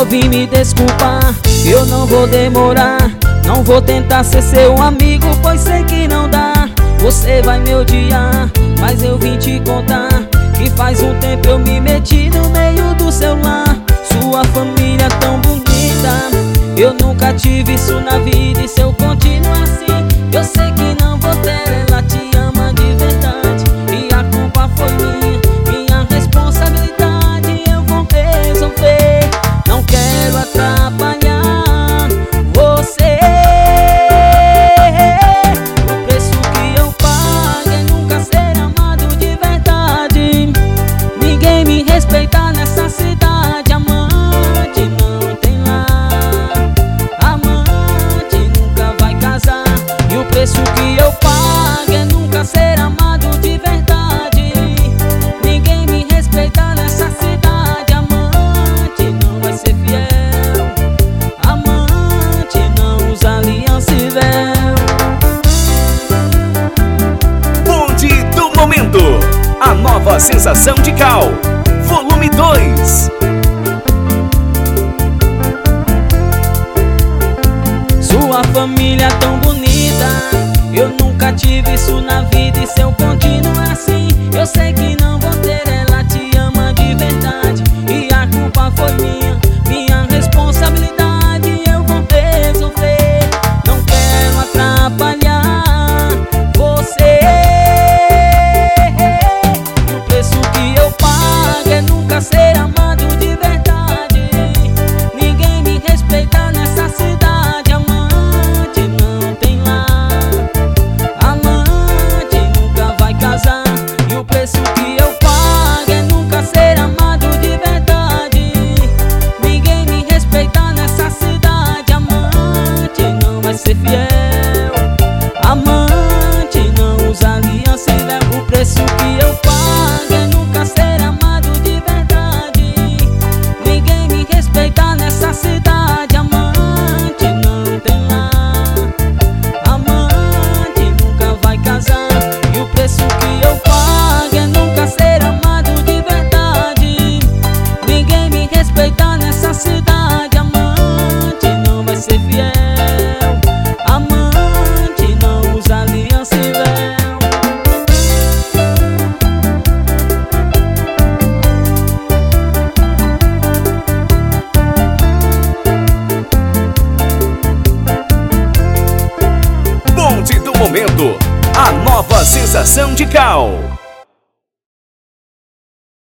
Só vim me desculpar, eu não vou demorar. Não vou tentar ser seu amigo, pois sei que não dá. Você vai me odiar, mas eu vim te contar que faz um tempo eu me meti no meio do seu lar. Sua família tão bonita, eu nunca tive isso na vida. E se eu continuar assim, eu sei que não vou ter. Ela te ama de verdade e a culpa foi minha responsabilidade. Eu vou resolver, não quero atrapalhar você. O preço que eu pago é nunca ser amado de verdade. Ninguém me respeita nessa cidade. Amante não tem lar, amante nunca vai casar. E o preço que eu pago é nunca ser amado de verdade. Ninguém me respeita nessa cidade. Amante não vai ser fiel, amante não usa aliança e véu. Bonde do Momento, a nova sensação de Cal, volume 2. Sua família tão bonita, eu nunca tive isso na vida. E se eu continuar assim, eu sei que não vou ter. Ela te ama de verdade e a culpa foi minha responsabilidade. Eu vou resolver, não quero atrapalhar você. O preço que eu pago é nunca ser amado de verdade. Ninguém me respeita nessa cidade. Amante não tem lar, amante nunca vai casar. E o preço que eu pago é nunca ser amado de verdade. Ninguém me respeita nessa cidade. Amante não vai ser fiel, amante não usa aliança e véu. O preço que eu pago é nunca ser amado de verdade. Ninguém me respeita nessa cidade. Amante não tem lar, amante nunca vai casar. E o preço que eu pago é nunca ser amado de verdade. Ninguém me respeita nessa cidade. Amante não vai ser fiel, amante não usa aliança e véu. Bonde do Momento, a nova sensação de Cal.